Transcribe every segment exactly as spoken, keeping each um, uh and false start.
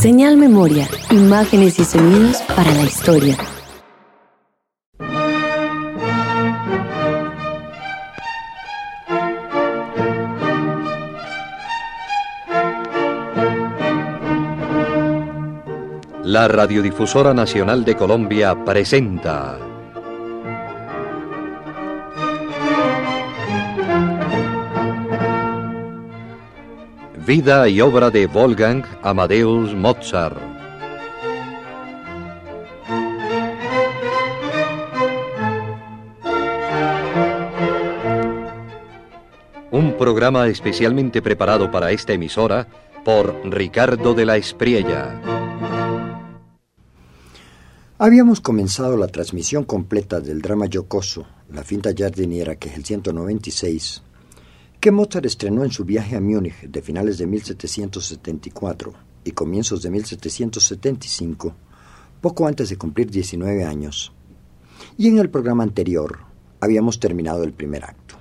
Señal Memoria, imágenes y sonidos para la historia. La Radiodifusora Nacional de Colombia presenta Vida y obra de Wolfgang Amadeus Mozart. Un programa especialmente preparado para esta emisora por Ricardo de la Espriella. Habíamos comenzado la transmisión completa del drama jocoso, La finta giardiniera, que es el ciento noventa y seis, que Mozart estrenó en su viaje a Múnich de finales de mil setecientos setenta y cuatro y comienzos de mil setecientos setenta y cinco, poco antes de cumplir diecinueve años. Y en el programa anterior habíamos terminado el primer acto.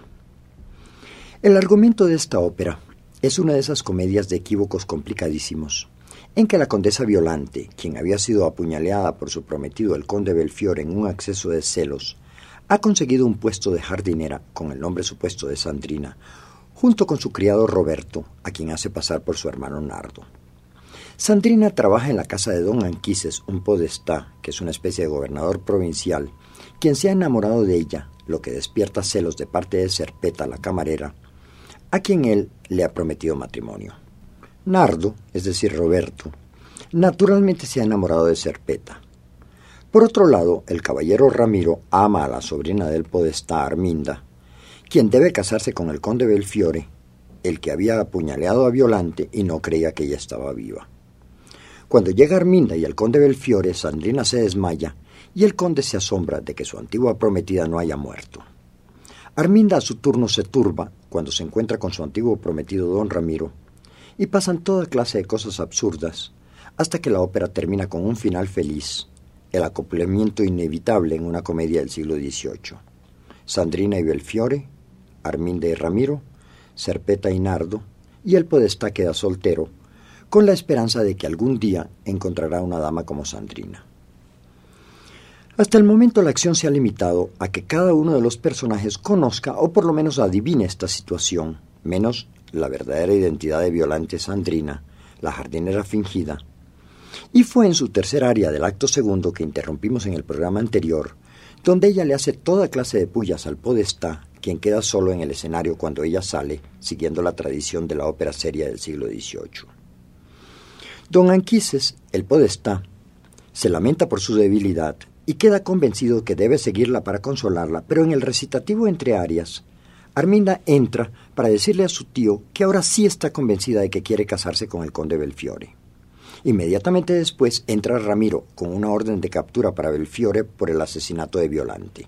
El argumento de esta ópera es una de esas comedias de equívocos complicadísimos, en que la condesa Violante, quien había sido apuñaleada por su prometido el conde Belfiore en un acceso de celos, ha conseguido un puesto de jardinera con el nombre supuesto de Sandrina, junto con su criado Roberto, a quien hace pasar por su hermano Nardo. Sandrina trabaja en la casa de don Anquises, un podestá, que es una especie de gobernador provincial, quien se ha enamorado de ella, lo que despierta celos de parte de Serpeta, la camarera, a quien él le ha prometido matrimonio. Nardo, es decir, Roberto, naturalmente se ha enamorado de Serpeta. Por otro lado, el caballero Ramiro ama a la sobrina del podestá, Arminda, quien debe casarse con el conde Belfiore, el que había apuñaleado a Violante y no creía que ella estaba viva. Cuando llega Arminda y el conde Belfiore, Sandrina se desmaya y el conde se asombra de que su antigua prometida no haya muerto. Arminda a su turno se turba cuando se encuentra con su antiguo prometido don Ramiro y pasan toda clase de cosas absurdas hasta que la ópera termina con un final feliz, el acoplamiento inevitable en una comedia del siglo dieciocho. Sandrina y Belfiore, Arminda y Ramiro, Serpeta y Nardo, y el podestá queda soltero, con la esperanza de que algún día encontrará una dama como Sandrina. Hasta el momento la acción se ha limitado a que cada uno de los personajes conozca o por lo menos adivine esta situación, menos la verdadera identidad de Violante Sandrina, la jardinera fingida. Y fue en su tercer aria del acto segundo que interrumpimos en el programa anterior, donde ella le hace toda clase de pullas al podestá, quien queda solo en el escenario cuando ella sale, siguiendo la tradición de la ópera seria del siglo dieciocho. Don Anquises, el podestá, se lamenta por su debilidad y queda convencido que debe seguirla para consolarla, pero en el recitativo entre arias, Arminda entra para decirle a su tío que ahora sí está convencida de que quiere casarse con el conde Belfiore. Inmediatamente después entra Ramiro con una orden de captura para Belfiore por el asesinato de Violante.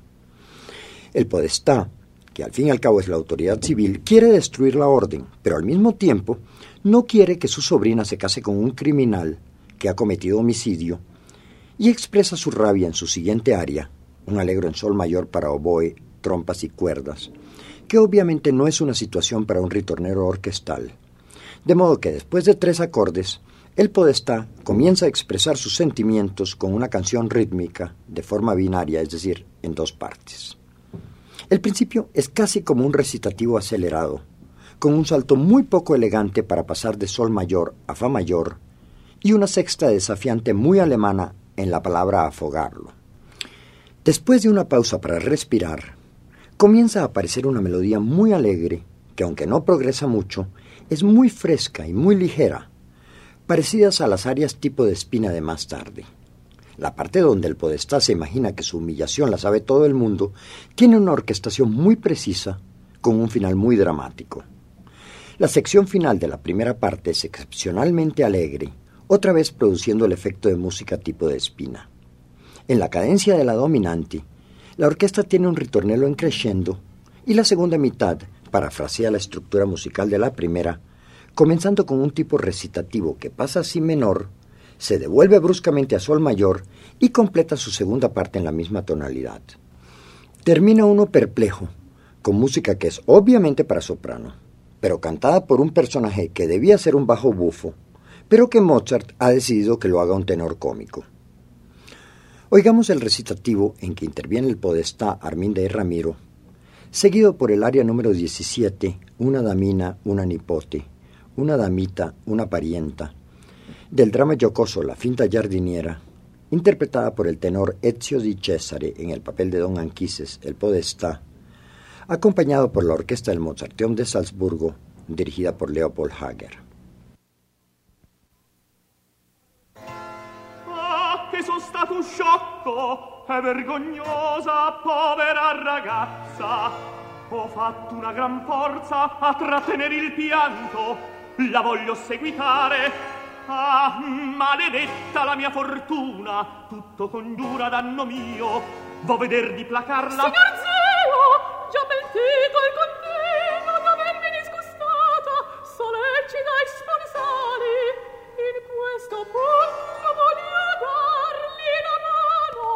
El podestá, que al fin y al cabo es la autoridad civil, quiere destruir la orden, pero al mismo tiempo no quiere que su sobrina se case con un criminal que ha cometido homicidio y expresa su rabia en su siguiente aria, un alegro en sol mayor para oboe, trompas y cuerdas, que obviamente no es una situación para un ritornero orquestal. De modo que después de tres acordes, el podestá comienza a expresar sus sentimientos con una canción rítmica de forma binaria, es decir, en dos partes. El principio es casi como un recitativo acelerado, con un salto muy poco elegante para pasar de sol mayor a fa mayor y una sexta desafiante muy alemana en la palabra afogarlo. Después de una pausa para respirar, comienza a aparecer una melodía muy alegre que, aunque no progresa mucho, es muy fresca y muy ligera, parecidas a las arias tipo de Spina de más tarde. La parte donde el podestá se imagina que su humillación la sabe todo el mundo tiene una orquestación muy precisa con un final muy dramático. La sección final de la primera parte es excepcionalmente alegre, otra vez produciendo el efecto de música tipo de Spina. En la cadencia de la dominante, la orquesta tiene un ritornello en crescendo y la segunda mitad parafrasea la estructura musical de la primera, comenzando con un tipo recitativo que pasa a si menor, se devuelve bruscamente a sol mayor y completa su segunda parte en la misma tonalidad. Termina uno perplejo, con música que es obviamente para soprano, pero cantada por un personaje que debía ser un bajo bufo, pero que Mozart ha decidido que lo haga un tenor cómico. Oigamos el recitativo en que interviene el podestá Arminda y Ramiro, seguido por el aria número diecisiete, Una damina, una nipote, una damita, una parienta, del drama giocoso La finta giardiniera, interpretada por el tenor Ezio Di Cesare en el papel de don Anchises, el podestá, acompañado por la orquesta del Mozarteum de Salzburgo, dirigida por Leopold Hager. Ah, che son stato un sciocco, è vergognosa, povera ragazza. Ho fatto una gran forza a trattenere il pianto, la voglio seguitare. Ah, maledetta la mia fortuna, tutto congiura danno mio, vo veder di placarla. Signor zio, già pentito il continuo d'avermi disgustata, sollecita i sponsali, in questo punto voglio dargli la mano.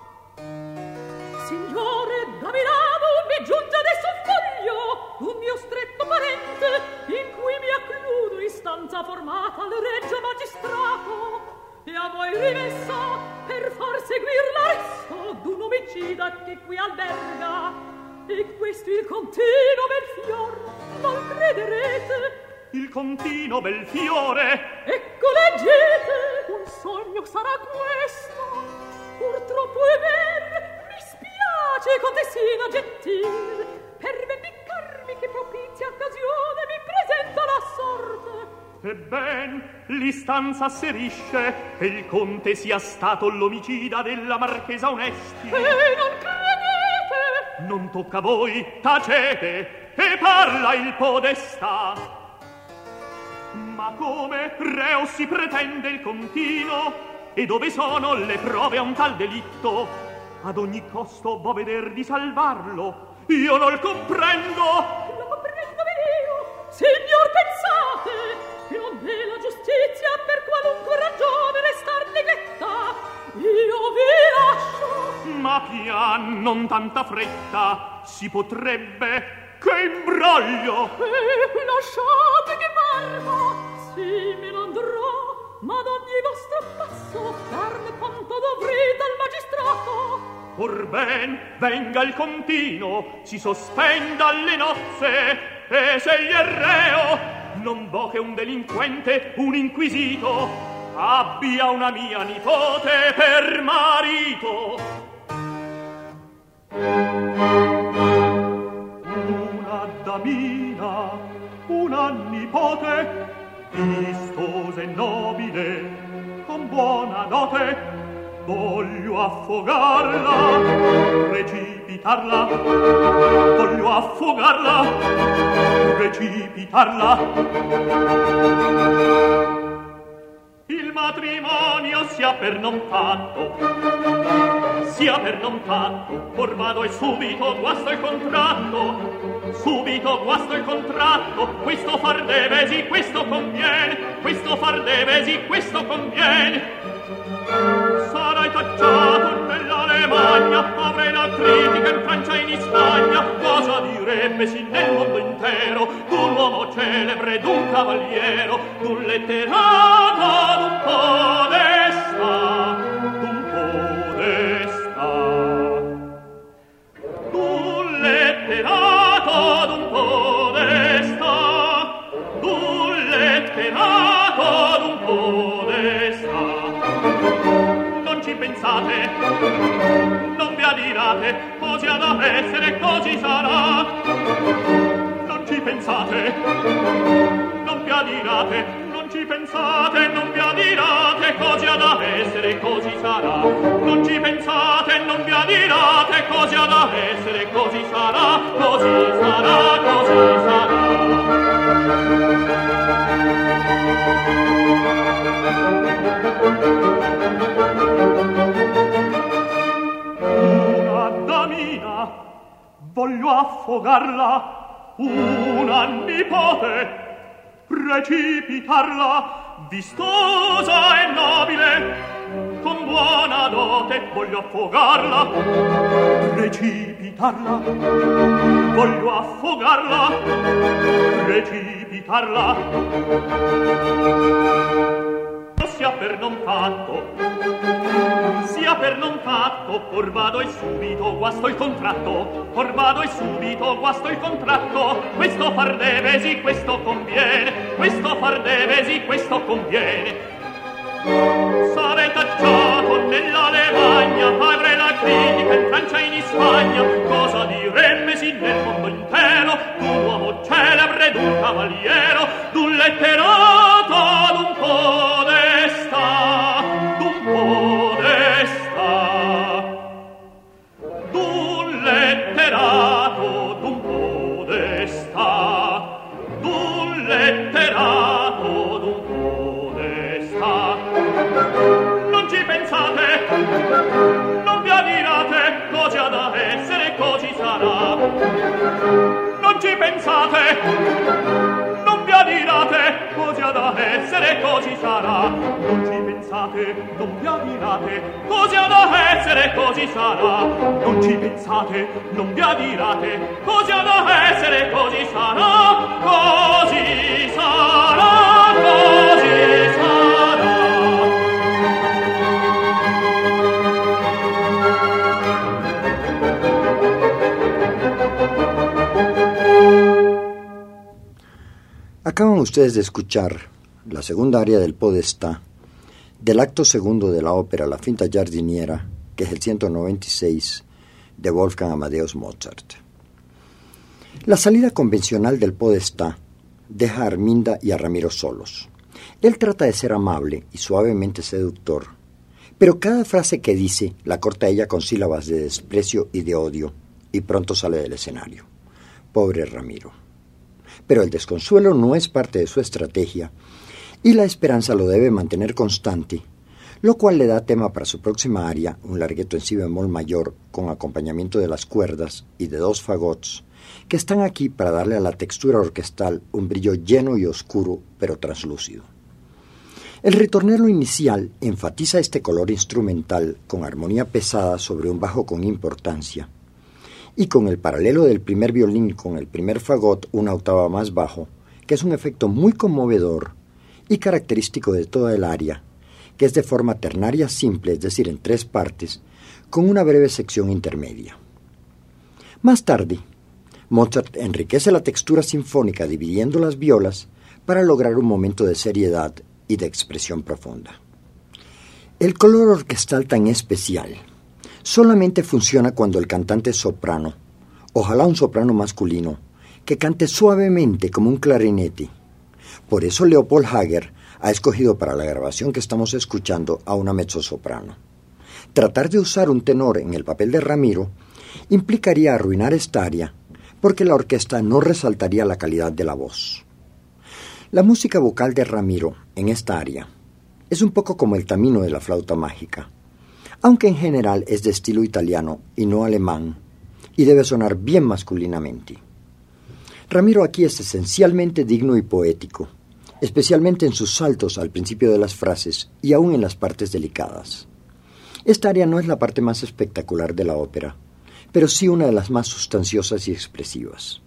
Signore, da Milano mi giunge adesso un foglio d'un mio stretto parente, in cui mi accludo istanza formata al regio magistrato, e a voi rimessa per far seguir l'arresto d'un omicida che qui alberga. E questo il contino Belfior, non crederete? Il contino Belfiore? Ecco, leggete, un sogno sarà questo. Purtroppo è vero, mi spiace, contessina gentil, per vendicarmi che propizia occasione mi presenta la sorte. Ebben, l'istanza asserisce che il conte sia stato l'omicida della marchesa Onesti. E non credete? Non tocca a voi, tacete, e parla il podestà. Ma come reo si pretende il continuo? E dove sono le prove a un tal delitto? Ad ogni costo vo veder di salvarlo. Io non comprendo. Non comprendo io. Signor, pensate, che non è la giustizia per qualunque ragione restar negletta. Io vi lascio. Ma pian, non tanta fretta, si potrebbe. Che imbroglio! Eh, lasciate che parla. Sì, me ne andrò. Ma d'ogni vostro passo darne conto dovrete al magistrato. Orben, venga il continuo, si sospenda alle nozze, e se gli è reo, non vo che un delinquente, un inquisito, abbia una mia nipote per marito. Una damina, una nipote, vistosa e nobile, con buona dote, voglio affogarla, precipitarla, voglio affogarla, precipitarla. Il matrimonio sia per non fatto, sia per non fatto, or vado e subito guasto il contratto. Subito guasto il contratto, questo far deve, sì, questo conviene, questo far deve, sì, questo conviene. Sarai tacciato nell'Alemagna, avrai la critica in Francia e in Spagna. Cosa direbbe sì nel mondo intero d'un uomo celebre, d'un cavaliero, d'un letterato, d'un podestà, d'un podestà, d'un letterato, d'un podestà, d'un letterato, d'un podestà. Non ci pensate, non vi adirate, così ha da essere, così sarà. Non ci pensate, non vi adirate, non ci pensate, non vi adirate, così ha da essere, così sarà. Non ci pensate, non vi adirate, così ha da essere, così sarà, così sarà, così sarà. Una damina, voglio affogarla, una nipote, precipitarla, vistosa e nobile, con buona dote, voglio affogarla, precipitarla, voglio affogarla, precipitarla. per non fatto, sia per non fatto, or vado e subito guasto il contratto, or vado e subito guasto il contratto, questo far deve, sì, questo conviene, questo far deve, sì, questo conviene. Sarei tacciato nella Lemagna, avrei la critica in Francia e in Spagna, cosa diremmesi nel mondo intero, d'un uomo celebre, d'un cavaliero, d'un letterato, d'un podestà, d'un podestà, d'un letterato, d'un podestà, d'un letterato, d'un podestà. Non ci pensate, non vi adirate, così ha da essere, così sarà. Non ci pensate, non vi adirate, così ha da essere, così sarà. Non ci pensate, non vi adirate, così ha da essere, così sarà. Non ci pensate, non vi adirate, così ha da essere, così sarà. Così sarà, così sarà. Acaban ustedes de escuchar la segunda aria del Podestà del acto segundo de la ópera La Finta Giardiniera, que es el ciento noventa y seis de Wolfgang Amadeus Mozart. La salida convencional del Podestà deja a Arminda y a Ramiro solos. Él trata de ser amable y suavemente seductor, pero cada frase que dice la corta ella con sílabas de desprecio y de odio, y pronto sale del escenario. Pobre Ramiro. Pero el desconsuelo no es parte de su estrategia, y la esperanza lo debe mantener constante, lo cual le da tema para su próxima aria, un larghetto en si bemol mayor con acompañamiento de las cuerdas y de dos fagots, que están aquí para darle a la textura orquestal un brillo lleno y oscuro, pero translúcido. El ritornello inicial enfatiza este color instrumental con armonía pesada sobre un bajo con importancia, y con el paralelo del primer violín con el primer fagot una octava más bajo, que es un efecto muy conmovedor y característico de toda el aria, que es de forma ternaria simple, es decir, en tres partes, con una breve sección intermedia. Más tarde, Mozart enriquece la textura sinfónica dividiendo las violas para lograr un momento de seriedad y de expresión profunda. El color orquestal tan especial solamente funciona cuando el cantante es soprano, ojalá un soprano masculino, que cante suavemente como un clarinete. Por eso Leopold Hager ha escogido para la grabación que estamos escuchando a una mezzosoprano. Tratar de usar un tenor en el papel de Ramiro implicaría arruinar esta aria, porque la orquesta no resaltaría la calidad de la voz. La música vocal de Ramiro en esta aria es un poco como el tamino de la flauta mágica, aunque en general es de estilo italiano y no alemán, y debe sonar bien masculinamente. Ramiro aquí es esencialmente digno y poético, especialmente en sus saltos al principio de las frases y aún en las partes delicadas. Esta aria no es la parte más espectacular de la ópera, pero sí una de las más sustanciosas y expresivas.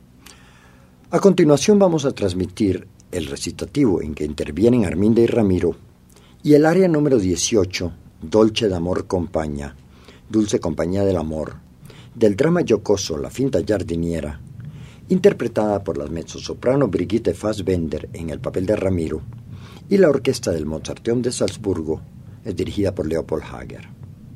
A continuación vamos a transmitir el recitativo en que intervienen Arminda y Ramiro y el aria número dieciocho, Dolce d'amor compagna, Dulce compañía del amor, del drama giocoso La Finta Giardiniera, interpretada por la mezzosoprano Brigitte Fassbender en el papel de Ramiro, y la orquesta del Mozarteum de Salzburgo es dirigida por Leopold Hager.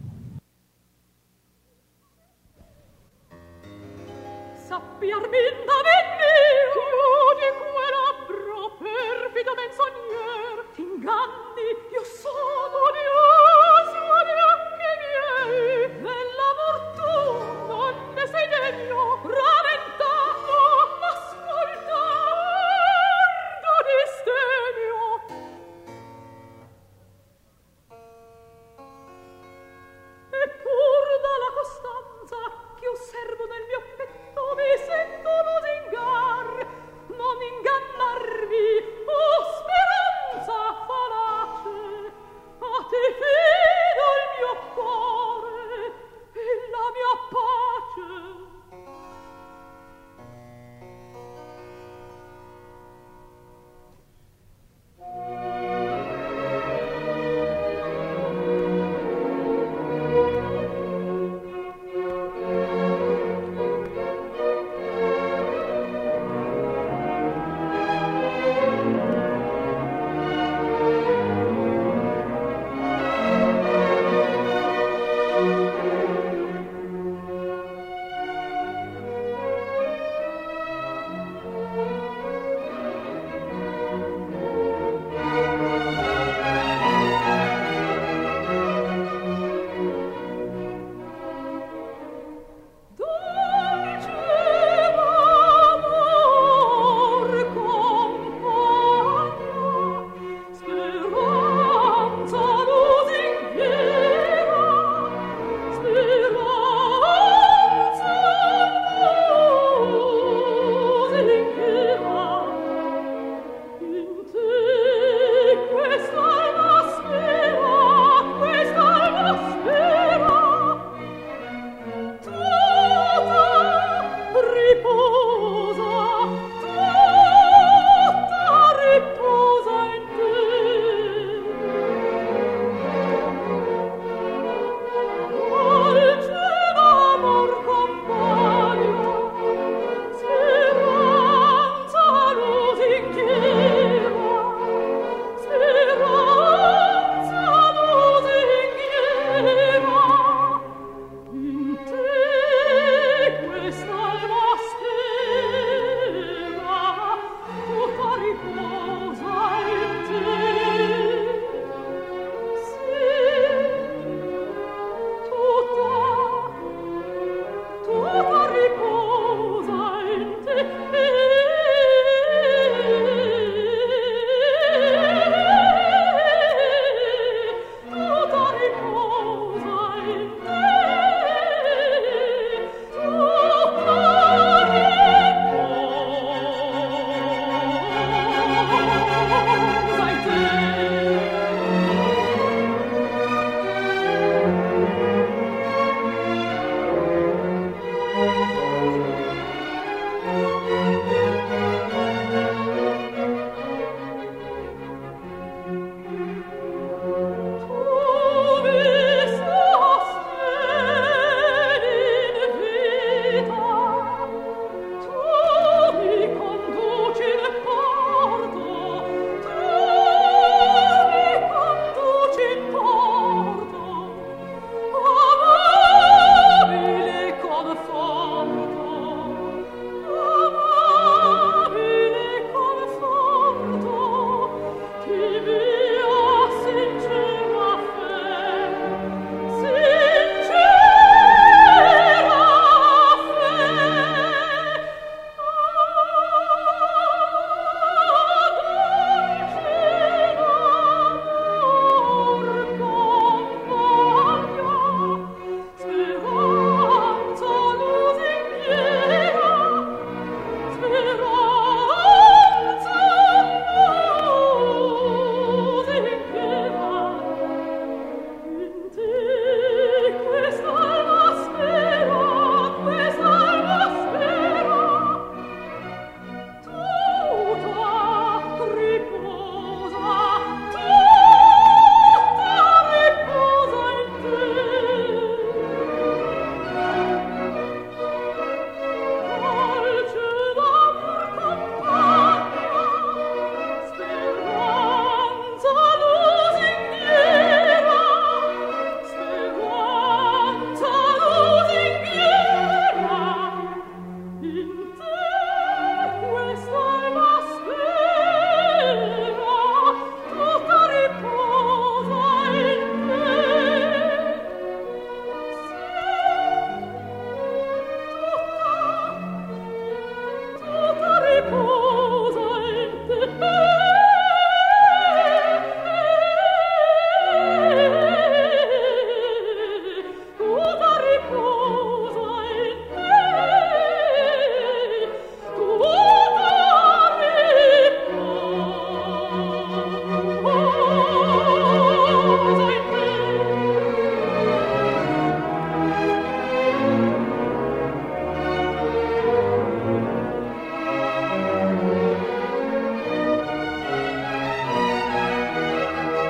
Sappi Arminda venni, di quel labbro perfido menzognero, t'inganni, io sono odioso di occhi miei, dell'amor tu non ne sei degno, raventato, ascolta, ardo disdegno. Eppur dalla costanza che osservo nel mio petto mi sento lusingar, non ingannarvi, oh speranza falace, a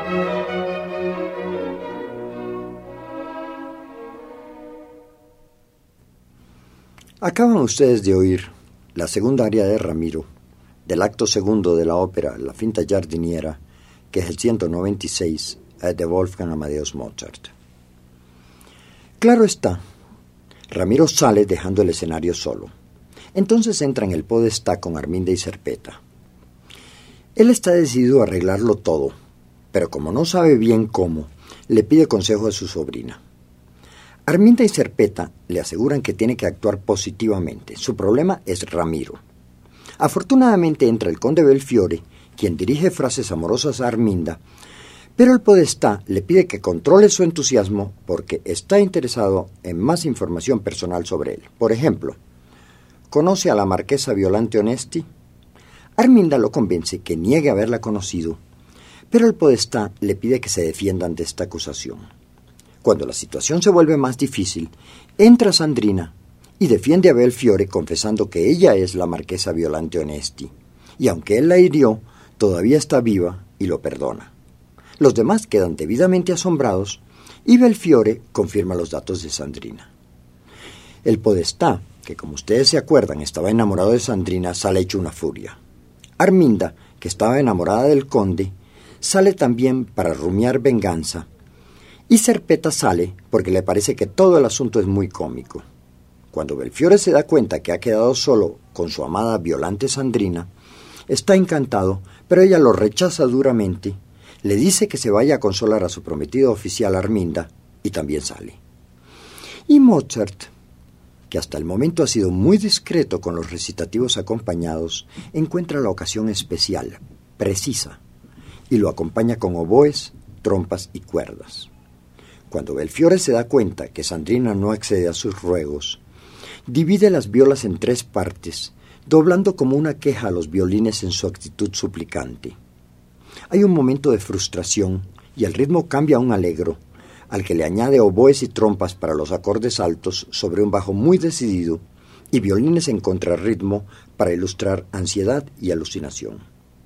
Acaban ustedes de oír la segunda aria de Ramiro, del acto segundo de la ópera La Finta Giardiniera, que es el ciento noventa y seis de Wolfgang Amadeus Mozart. Claro está, Ramiro sale dejando el escenario solo. Entonces entra en el podestá con Arminda y Serpeta. Él está decidido a arreglarlo todo, pero como no sabe bien cómo, le pide consejo a su sobrina. Arminda y Serpeta le aseguran que tiene que actuar positivamente. Su problema es Ramiro. Afortunadamente entra el conde Belfiore, quien dirige frases amorosas a Arminda, pero el podestá le pide que controle su entusiasmo porque está interesado en más información personal sobre él. Por ejemplo, ¿conoce a la marquesa Violante Onesti? Arminda lo convence que niegue haberla conocido, pero el podestá le pide que se defienda ante esta acusación. Cuando la situación se vuelve más difícil, entra Sandrina y defiende a Belfiore confesando que ella es la marquesa Violante Onesti, y aunque él la hirió, todavía está viva y lo perdona. Los demás quedan debidamente asombrados y Belfiore confirma los datos de Sandrina. El podestá, que como ustedes se acuerdan estaba enamorado de Sandrina, sale hecho una furia. Arminda, que estaba enamorada del conde, sale también para rumiar venganza, y Serpeta sale porque le parece que todo el asunto es muy cómico. Cuando Belfiore se da cuenta que ha quedado solo con su amada Violante Sandrina, está encantado, pero ella lo rechaza duramente, le dice que se vaya a consolar a su prometida oficial Arminda y también sale. Y Mozart, que hasta el momento ha sido muy discreto con los recitativos acompañados, encuentra la ocasión especial, precisa, y lo acompaña con oboes, trompas y cuerdas. Cuando Belfiore se da cuenta que Sandrina no accede a sus ruegos, divide las violas en tres partes, doblando como una queja a los violines en su actitud suplicante. Hay un momento de frustración y el ritmo cambia a un alegro, al que le añade oboes y trompas para los acordes altos sobre un bajo muy decidido y violines en contrarritmo para ilustrar ansiedad y alucinación.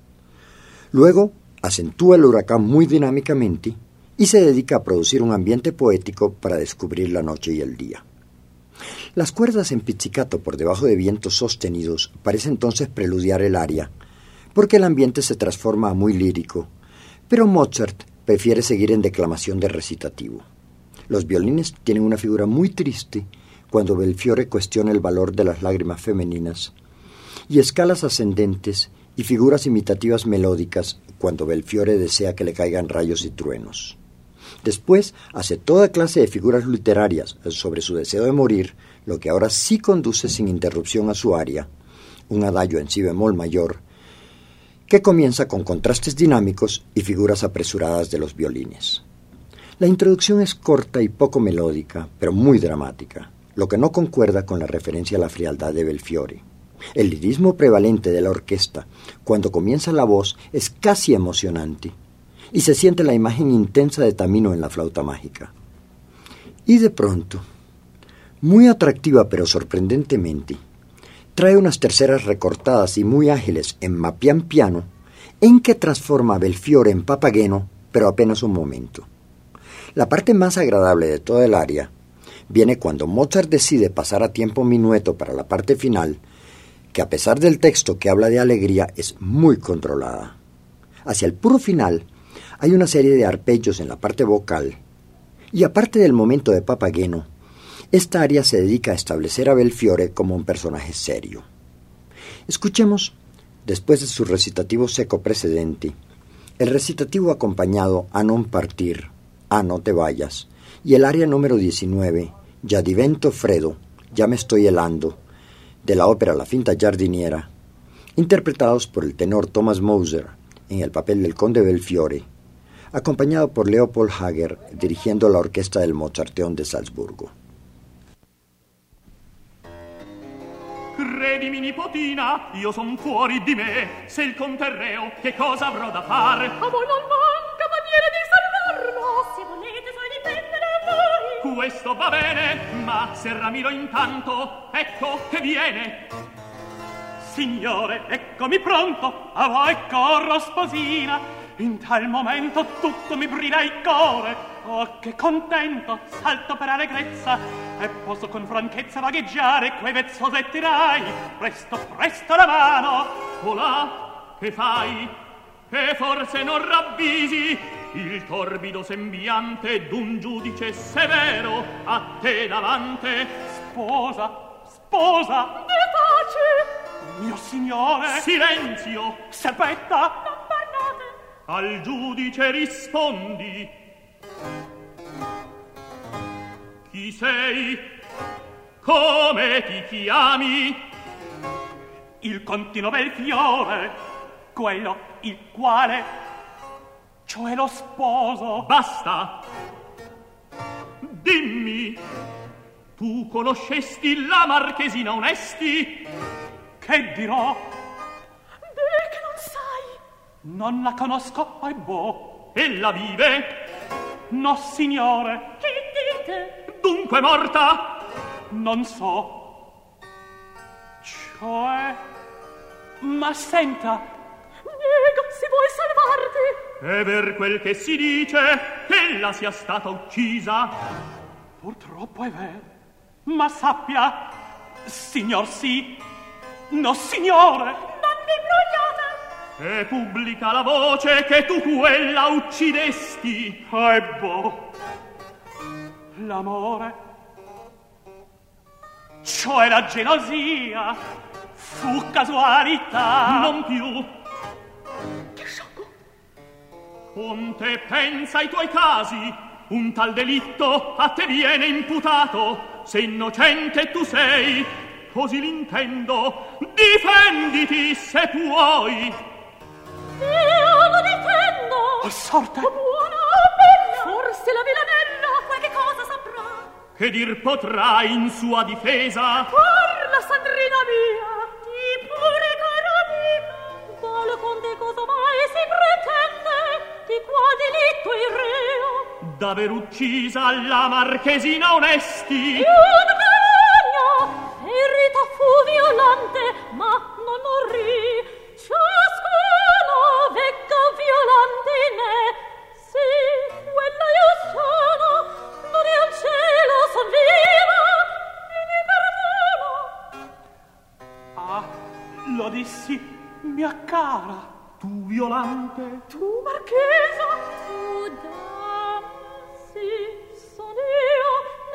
Luego acentúa el huracán muy dinámicamente y se dedica a producir un ambiente poético para descubrir la noche y el día. Las cuerdas en pizzicato por debajo de vientos sostenidos parece entonces preludiar el aria, porque el ambiente se transforma a muy lírico, pero Mozart prefiere seguir en declamación de recitativo. Los violines tienen una figura muy triste cuando Belfiore cuestiona el valor de las lágrimas femeninas, y escalas ascendentes y figuras imitativas melódicas cuando Belfiore desea que le caigan rayos y truenos. Después hace toda clase de figuras literarias sobre su deseo de morir, lo que ahora sí conduce sin interrupción a su aria, un adagio en si bemol mayor, que comienza con contrastes dinámicos y figuras apresuradas de los violines. La introducción es corta y poco melódica, pero muy dramática, lo que no concuerda con la referencia a la frialdad de Belfiore. El lirismo prevalente de la orquesta, cuando comienza la voz, es casi emocionante, y se siente la imagen intensa de Tamino en la flauta mágica. Y de pronto, muy atractiva pero sorprendentemente, trae unas terceras recortadas y muy ágiles en ma pian piano, en que transforma a Belfiore en Papageno, pero apenas un momento. La parte más agradable de toda el aria viene cuando Mozart decide pasar a tiempo minueto para la parte final, que a pesar del texto que habla de alegría es muy controlada. Hacia el puro final hay una serie de arpegios en la parte vocal, y aparte del momento de Papageno, esta aria se dedica a establecer a Belfiore como un personaje serio. Escuchemos, después de su recitativo seco precedente, el recitativo acompañado a non partir, a no te vayas, y el aria número diecinueve, Ya divento freddo, ya me estoy helando, de la ópera La Finta Giardiniera, interpretados por el tenor Thomas Moser en el papel del conde Belfiore, acompañado por Leopold Hager dirigiendo la orquesta del Mozarteum de Salzburgo. Credimi, nipotina, io son fuori di me. Se il conterreo, che cosa avrò da fare? A voi non manca maniera di salvarlo. Se volete, voi dipendere da voi. Questo va bene, ma se Ramiro intanto, ecco che viene. Signore, eccomi pronto, a voi corro, sposina. In tal momento tutto mi brilla il cuore. Oh, che contento, salto per allegrezza e posso con franchezza vagheggiare quei vezzosetti rai. Presto, presto la mano. Oh là, che fai? Che forse non ravvisi il torbido sembiante d'un giudice severo a te davante. Sposa, sposa, di pace, mio signore. Silenzio, Serpetta, non parlate. Al giudice rispondi. Chi sei? Come ti chiami? Il continuo Belfiore, quello il quale, cioè lo sposo. Basta. Dimmi, tu conoscesti la marchesina Onesti? Che dirò? Beh, che non sai. Non la conosco, e boh. Ella vive? No, signore. Che dite? Dunque morta? Non so. Cioè... Ma senta... Nego, si vuoi salvarti? È per quel che si dice che ella sia stata uccisa. Purtroppo è vero. Ma sappia, signor sì, no signore. Non vi imbrogliate. È pubblica la voce che tu quella uccidesti. E boh, l'amore, cioè la gelosia, fu casualità. Non più. Che sciocco. Conte, pensa ai tuoi casi. Un tal delitto a te viene imputato. Se innocente tu sei, così l'intendo. Difenditi se puoi. Io lo difendo. Oh, sorte. Oh, buona o bella. Forse la villanella qualche cosa saprà. Che dir potrà in sua difesa? Parla, Sandrina mia. Di pure cara amica. Dal conte cosa mai si pretende? Di qua delitto il reo. D'aver uccisa la marchesina Onesti. Un vergogna. Ferita fu violante, ma non morì. Ciascuno vecca violante in me. Sì, quella io sono. Non è al cielo, son viva. E mi perdono. Ah, lo dissi, mia cara. Tu violante. Tu marchesa. Tu dama. Sì, son io,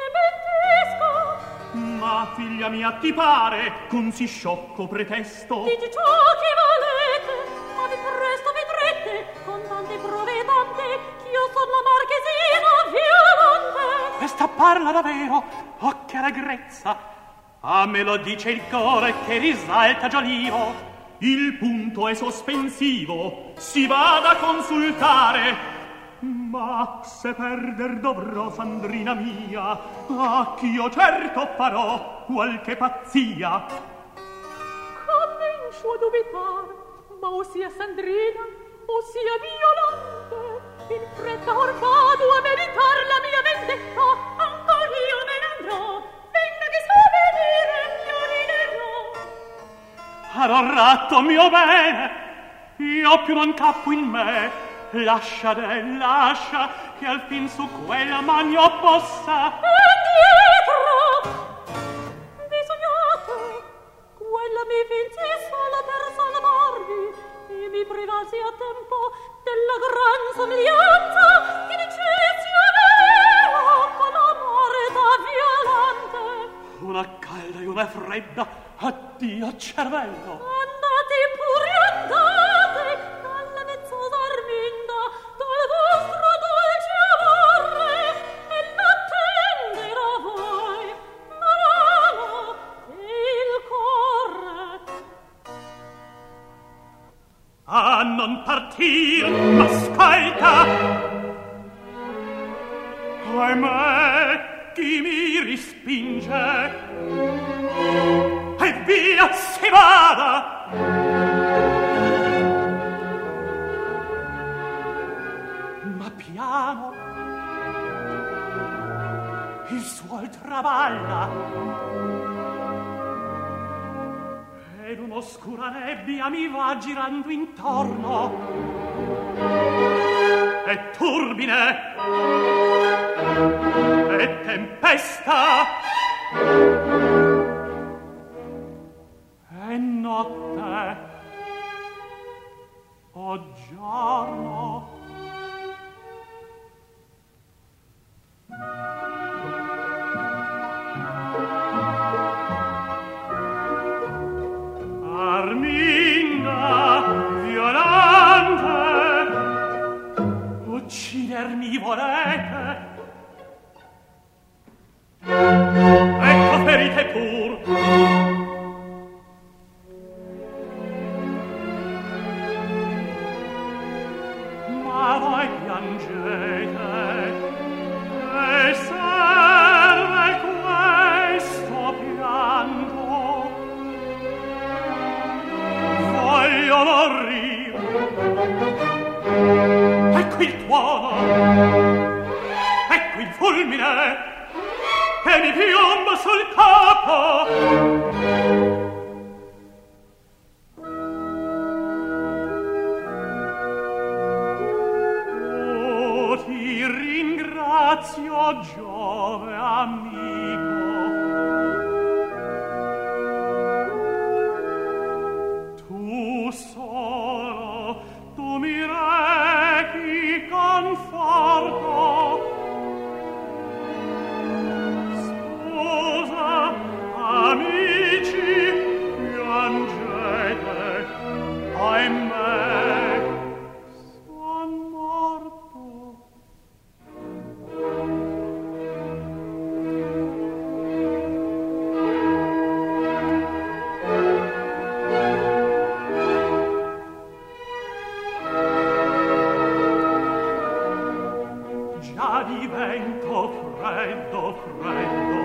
ne mentisco. Ma figlia mia ti pare con sì sciocco pretesto? Dite ciò che volete, ma di presto vedrete con tante prove tante ch'io son la marchesina violante. Questa parla davvero, oh che allegrezza. A me lo dice il cuore che risalta giolio. Il punto è sospensivo, si vada a consultare. Ma se perder dovrò, Sandrina mia, ah, ch'io certo farò qualche pazzia. Comincio a dubitare, ma o sia Sandrina o sia violante. In fretta or vado a meditar la mia vendetta, ancor io me ne andrò. Venga che so venire, io riderò. Ad un ratto mio bene, io più non cappo in me. Lascia de, lascia, che al fin su quella magno possa. Indietro! Bisognate, quella mi vinse sola per salvarvi e mi privasi a tempo della gran somiglianza che dicessi avevo con amore da violante. Una calda e una fredda, addio cervello. Andate pure andate, dalla vezzosa Arminda, dal vostro dolce amore, e l'attende da voi, la lama e il cuore. A non partir, ma ascolta. Ahimè, chi mi rispinge? E via si vada. Ma piano il suol traballa ed un'oscura nebbia mi va girando intorno. e turbine e tempesta e notte o giorno. Arminda violante, uccidermi volete? Ecco ferite pur. Ma voi piangete, e serve questo pianto? Voglio morire. Ecco il tuono, ecco il fulmine che mi piomba sul capo. Oh, ti ringrazio, Giove amico. Tu solo, tu mi rechi conforto. Sposa, amici, piangete, ahimè, son morto. Già divento freddo, freddo.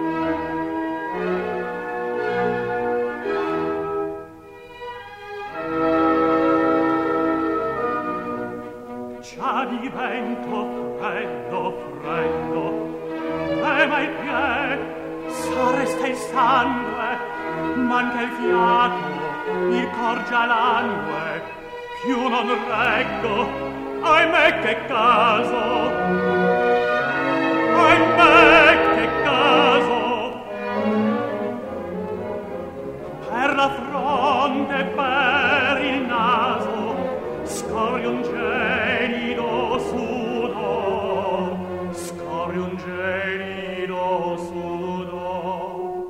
Già divento freddo, freddo. Trema il piede, s'arresta il sangue, manca il fiato, il cor già langue, più non reggo, ahimè che caso, ahimè che caso. Per la fronte, per il naso, scorre un gelido sudor, scorre un gelido sudor.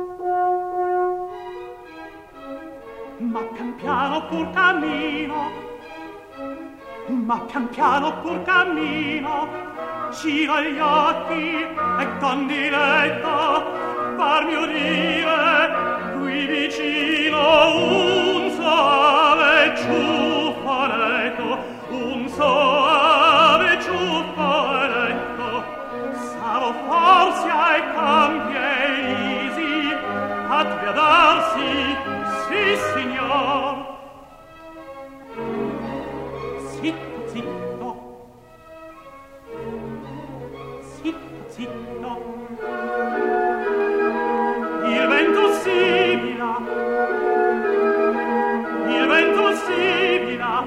Ma pian piano pur cammino, ma pian piano pur cammino, giro gli occhi e con diletto farmi udire qui vicino un soave ciuffoletto, un soave ciuffoletto. Stavo forse ai campi elisi a tradarsi, sì signor. Zitto, zitto, zitto, zitto. Il vento sibila, il vento sibila,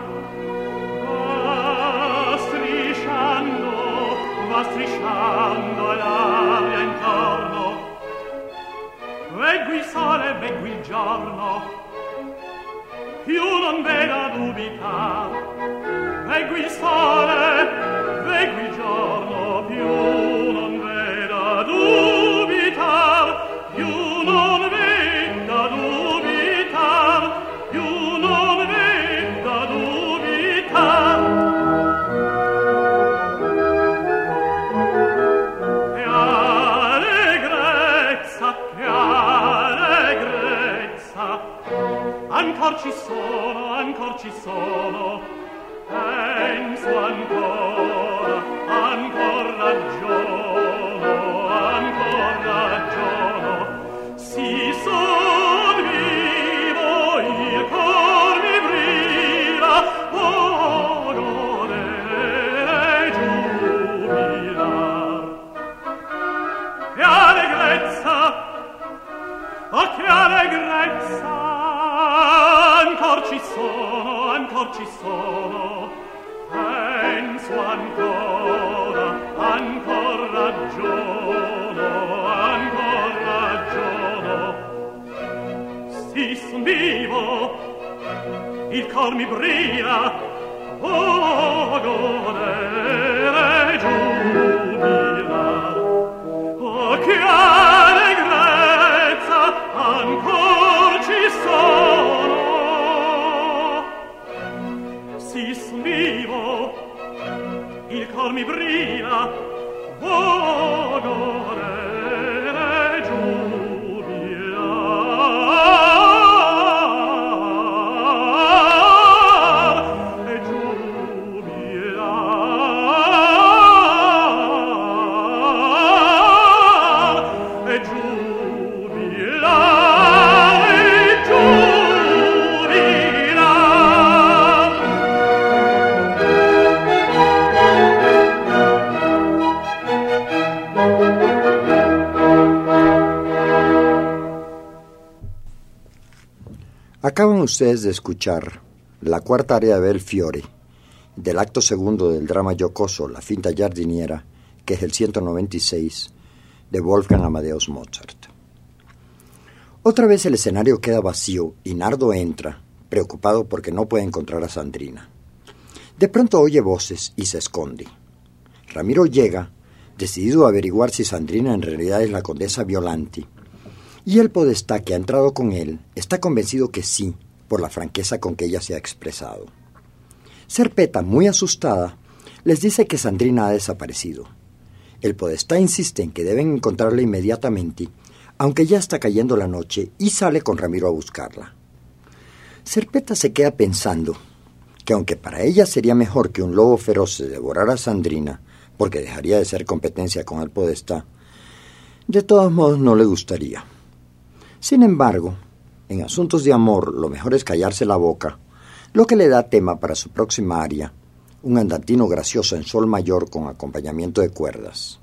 va strisciando, va strisciando l'aria intorno. Veggo il sole, veggo il giorno, più non veda dubità. Veggo il sole, veggo il giorno, più non veda dubitar, più non veda dubitar, più non veda dubitar. Che allegrezza, che allegrezza, ancor ci sono, ancor ci sono. Penso ancora, ancor ragiono, ancor ragiono. Si son vivo, il cor mi brilla, oh, godere giubilar. Che allegrezza, oh, che allegrezza, ancor ci sono, ancor ci sono. penso ancora, ancor ragiono, ancor ragiono. Si son vivo, il cor mi brilla, oh, godere giubila. Oh, che allegrezza ancor ci sono. Si son vivo, il cor mi brilla, oh, godere giubila. E giubila. E giubila. E giubila. Acaban ustedes de escuchar la cuarta aria de Belfiore, del acto segundo del drama Giocoso, La finta giardiniera, que es el ciento noventa y seis, de Wolfgang Amadeus Mozart. Otra vez el escenario queda vacío y Nardo entra, preocupado porque no puede encontrar a Sandrina. De pronto oye voces y se esconde. Ramiro llega, decidido a averiguar si Sandrina en realidad es la condesa Violanti, y el podestá que ha entrado con él está convencido que sí, por la franqueza con que ella se ha expresado. Serpeta, muy asustada, les dice que Sandrina ha desaparecido. El podestá insiste en que deben encontrarla inmediatamente, aunque ya está cayendo la noche, y sale con Ramiro a buscarla. Serpeta se queda pensando que aunque para ella sería mejor que un lobo feroz se devorara a Sandrina, porque dejaría de ser competencia con el podestá, de todos modos no le gustaría. Sin embargo, en asuntos de amor lo mejor es callarse la boca, lo que le da tema para su próxima aria, un andantino gracioso en sol mayor con acompañamiento de cuerdas.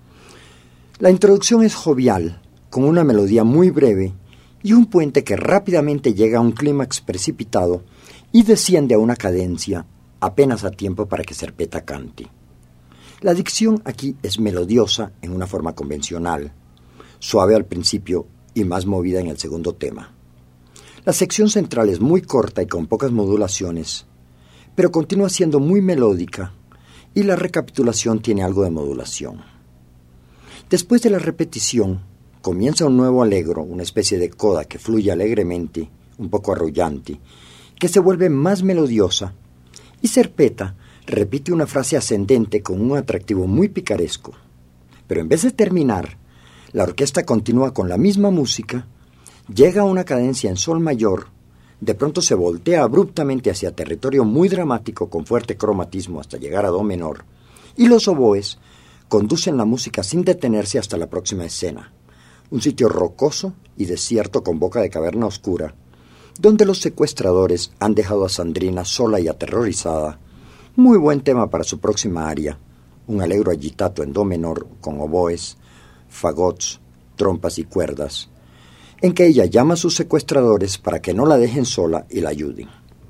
La introducción es jovial, con una melodía muy breve y un puente que rápidamente llega a un clímax precipitado y desciende a una cadencia apenas a tiempo para que Serpeta cante. La dicción aquí es melodiosa en una forma convencional, suave al principio y más movida en el segundo tema. La sección central es muy corta y con pocas modulaciones, pero continúa siendo muy melódica y la recapitulación tiene algo de modulación. Después de la repetición, comienza un nuevo allegro, una especie de coda que fluye alegremente, un poco arrullante, que se vuelve más melodiosa, y Serpeta repite una frase ascendente con un atractivo muy picaresco. Pero en vez de terminar, la orquesta continúa con la misma música, llega a una cadencia en sol mayor, de pronto se voltea abruptamente hacia territorio muy dramático con fuerte cromatismo hasta llegar a do menor, y los oboes conducen la música sin detenerse hasta la próxima escena, un sitio rocoso y desierto con boca de caverna oscura, donde los secuestradores han dejado a Sandrina sola y aterrorizada. Muy buen tema para su próxima aria, un allegro agitato en do menor con oboes, fagots, trompas y cuerdas, en que ella llama a sus secuestradores para que no la dejen sola y la ayuden.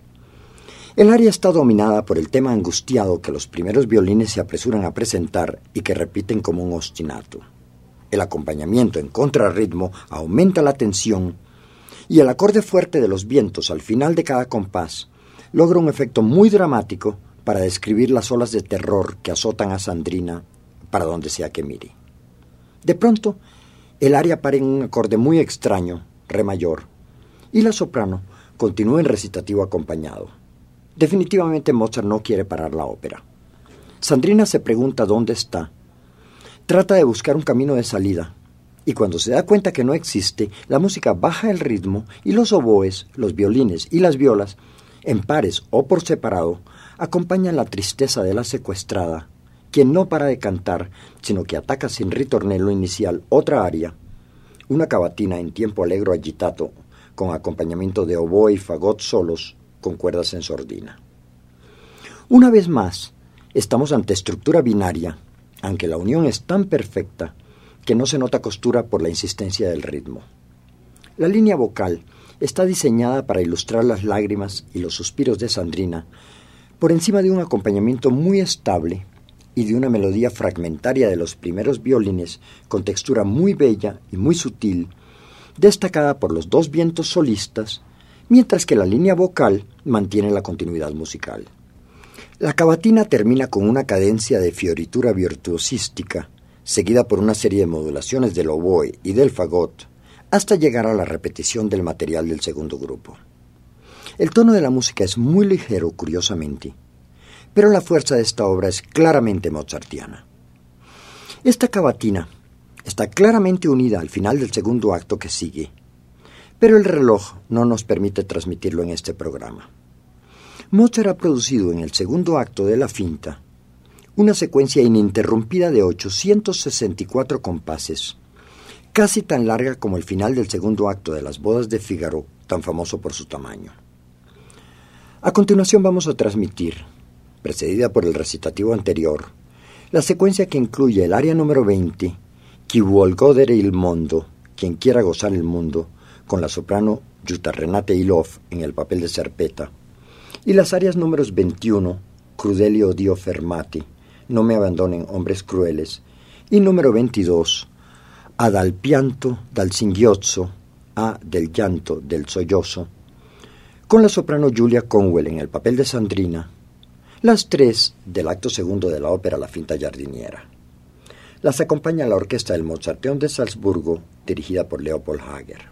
El aria está dominada por el tema angustiado que los primeros violines se apresuran a presentar y que repiten como un ostinato. El acompañamiento en contrarritmo aumenta la tensión y el acorde fuerte de los vientos al final de cada compás logra un efecto muy dramático para describir las olas de terror que azotan a Sandrina para donde sea que mire. De pronto, el aria para en un acorde muy extraño, re mayor, y la soprano continúa en recitativo acompañado. Definitivamente Mozart no quiere parar la ópera. Sandrina se pregunta dónde está. Trata de buscar un camino de salida, y cuando se da cuenta que no existe, la música baja el ritmo y los oboes, los violines y las violas, en pares o por separado, acompañan la tristeza de la secuestrada, quien no para de cantar, sino que ataca sin ritornello inicial otra aria, una cavatina en tiempo allegro agitato, con acompañamiento de oboe y fagot solos, con cuerdas en sordina. Una vez más, estamos ante estructura binaria, aunque la unión es tan perfecta que no se nota costura por la insistencia del ritmo. La línea vocal está diseñada para ilustrar las lágrimas y los suspiros de Sandrina, Por encima de un acompañamiento muy estable y de una melodía fragmentaria de los primeros violines con textura muy bella y muy sutil, destacada por los dos vientos solistas, mientras que la línea vocal mantiene la continuidad musical. La cavatina termina con una cadencia de fioritura virtuosística, seguida por una serie de modulaciones del oboe y del fagot, hasta llegar a la repetición del material del segundo grupo. El tono de la música es muy ligero, curiosamente, pero la fuerza de esta obra es claramente mozartiana. Esta cavatina está claramente unida al final del segundo acto que sigue, pero el reloj no nos permite transmitirlo en este programa. Mozart ha producido en el segundo acto de la finta una secuencia ininterrumpida de ochocientos sesenta y cuatro compases, casi tan larga como el final del segundo acto de Las bodas de Fígaro, tan famoso por su tamaño. A continuación vamos a transmitir, precedida por el recitativo anterior, la secuencia que incluye el aria número veinte, Chi vuol godere il mondo, quien quiera gozar el mundo, con la soprano Jutta Renate Ilov en el papel de Serpeta, y las arias números veintiuno, Crudeli o Dio fermati, No me abandonen hombres crueles, y número veintidós, Ad al pianto dal singhiozzo, A del llanto del sollozo, con la soprano Julia Conwell en el papel de Sandrina, las tres del acto segundo de la ópera La finta giardiniera. Las acompaña la orquesta del Mozarteum de Salzburgo, dirigida por Leopold Hager.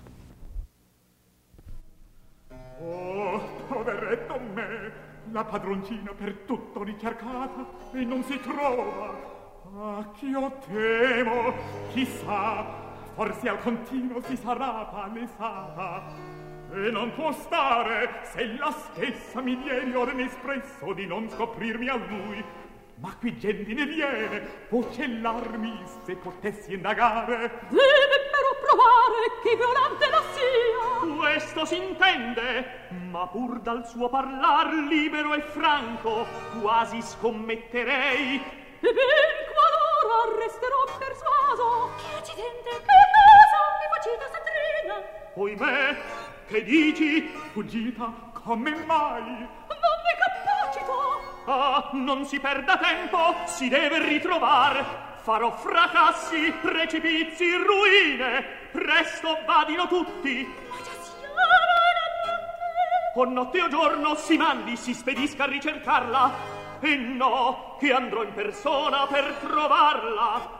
Oh, poveretto me, la padroncina per tutto ricercata e non si trova. Ah, che io temo, chissà, forse al continuo si sarà palesata. E non può stare, se la stessa mi ieri ordine espresso di non scoprirmi a lui. Ma qui gente ne viene, può cellarmi se potessi indagare. Deve però provare che violante la sia. Questo s'intende, ma pur dal suo parlar libero e franco, quasi scommetterei. Ebbene, qualora resterò persuaso. Che accidente, che cosa mi facita Sandrina? Oimè, che dici? Fuggita, come mai? Non ne capacito. Ah, non si perda tempo, si deve ritrovar. Farò fracassi, precipizi, ruine. Presto vadino tutti. Ma già siamo O notte o giorno si mandi, si spedisca a ricercarla. E no, che andrò in persona per trovarla.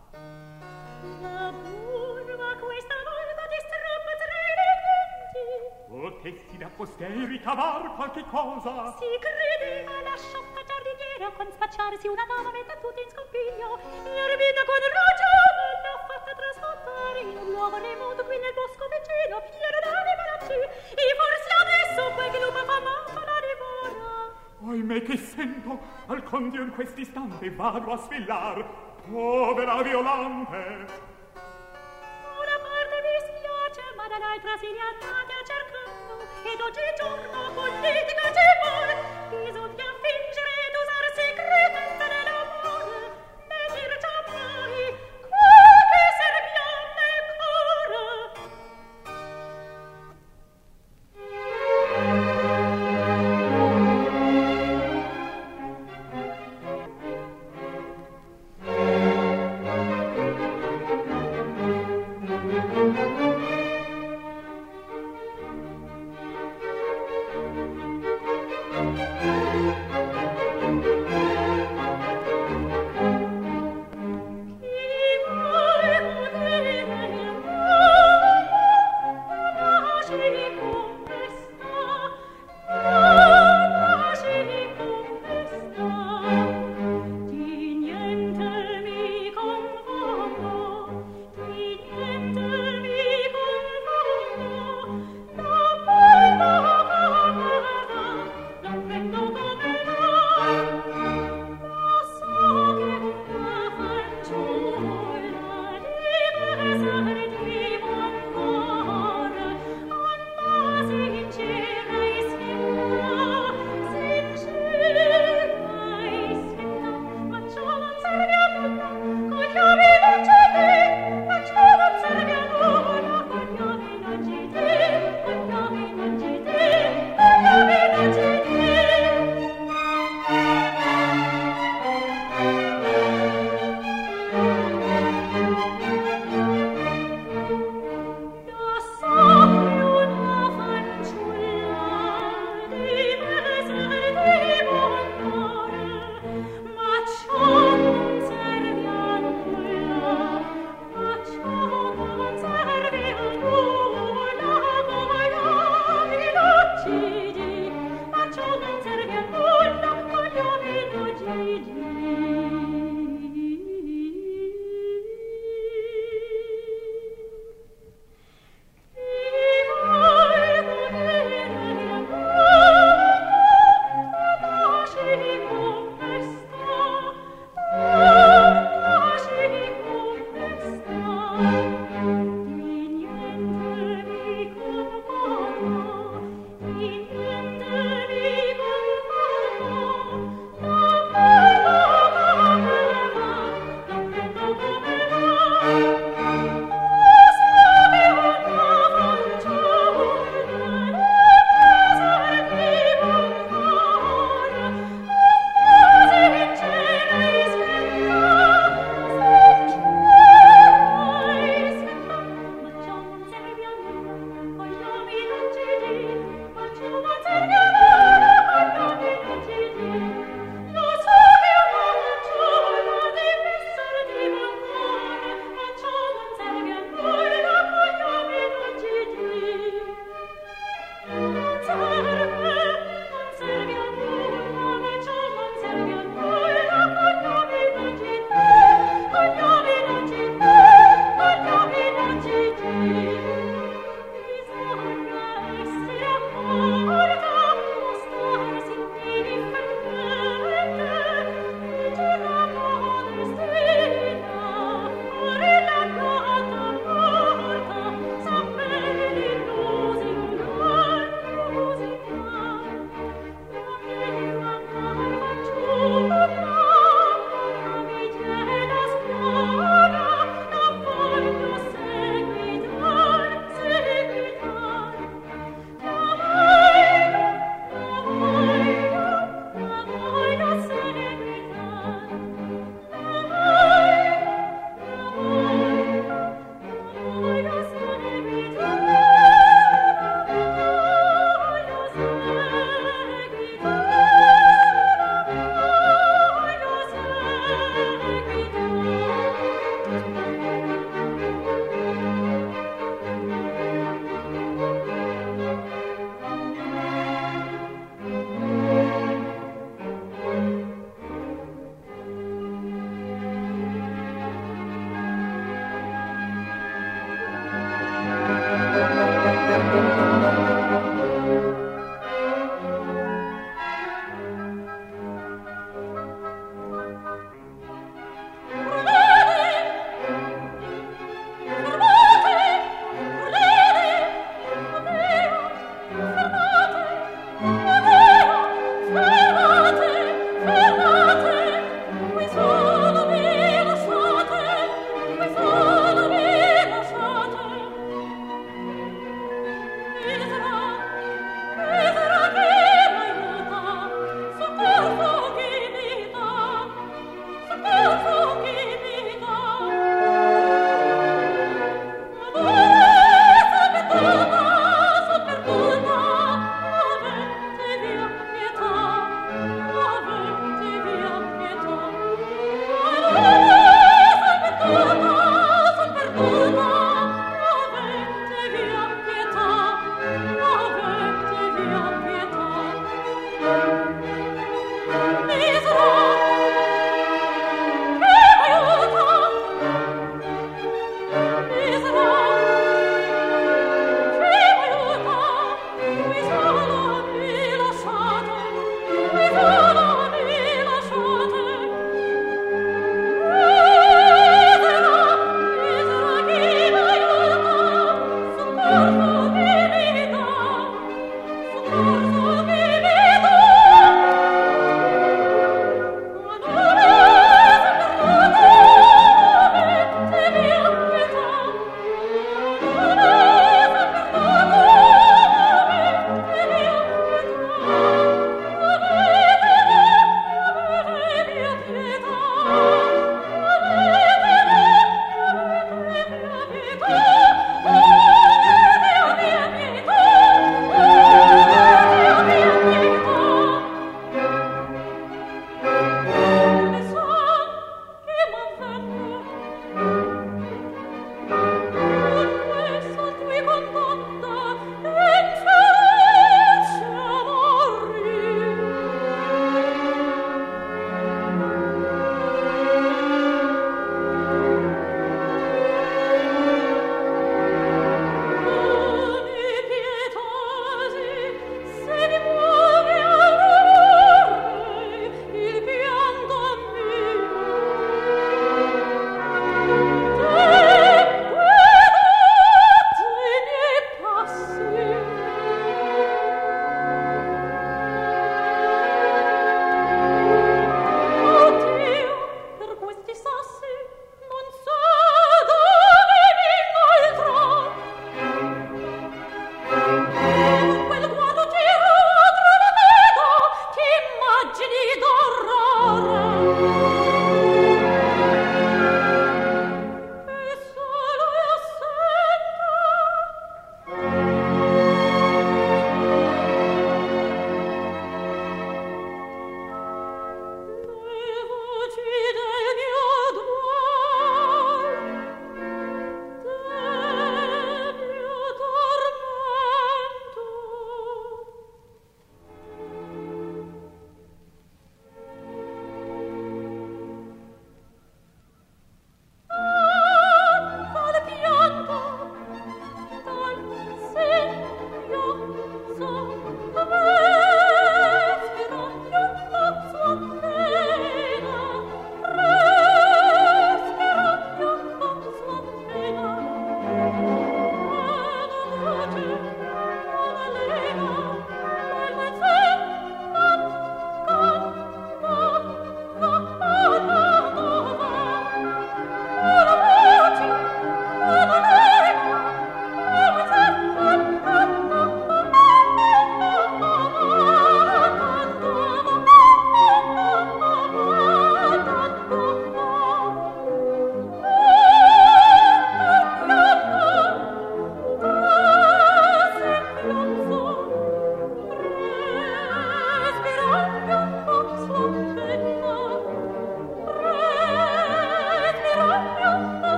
La burba questa volta ti strappa tra i denti. Potessi da costei ricavar qualche cosa. Si credeva la sciocca giardiniera con spacciarsi una dama metta tutti in scompiglio. Erbita con ragione l'ha fatta trasportare in un luogo remoto qui nel bosco vicino, pieno d'anime lassù. E forse adesso quel che lupa famoso la divora. Oimè che sento, al condio in quest'istante vado a svellar. Povera Violante. Una parte mi spiace, ma dall'altra si riannate a cercando. Ed oggigiorno politica ci vuole. Bisogna fingere ed usar segretezza nell'amore. Ne dir già mai quel che serbiamo nel cuore.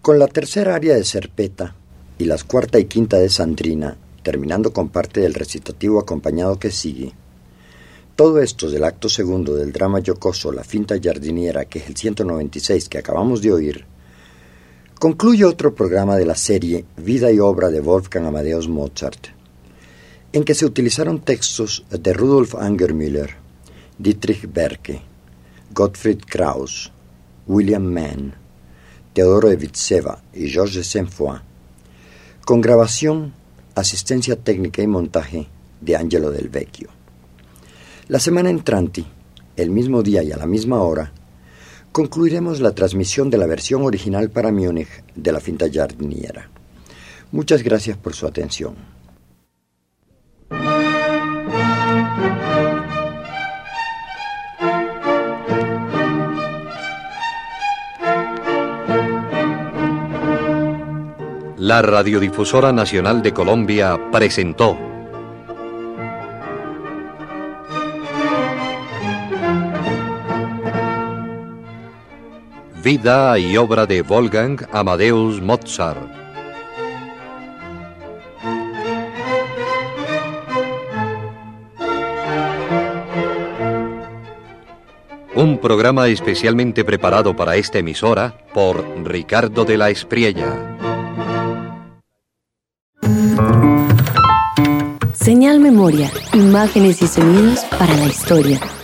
Con la tercera aria de Serpeta y las cuarta y quinta de Sandrina, terminando con parte del recitativo acompañado que sigue, todo esto del acto segundo del drama jocoso La finta giardiniera, que es el ciento noventa y seis que acabamos de oír, concluye otro programa de la serie Vida y obra de Wolfgang Amadeus Mozart, en que se utilizaron textos de Rudolf Angermüller, Dietrich Berke, Gottfried Krauss, William Mann, Teodoro Evitseva y Georges Saint-Foy, con grabación, asistencia técnica y montaje de Angelo Del Vecchio. La semana entrante, el mismo día y a la misma hora, concluiremos la transmisión de la versión original para Múnich de La finta giardiniera. Muchas gracias por su atención. La Radiodifusora Nacional de Colombia presentó Vida y obra de Wolfgang Amadeus Mozart. Un programa especialmente preparado para esta emisora por Ricardo de la Espriella. Señal Memoria, imágenes y sonidos para la historia.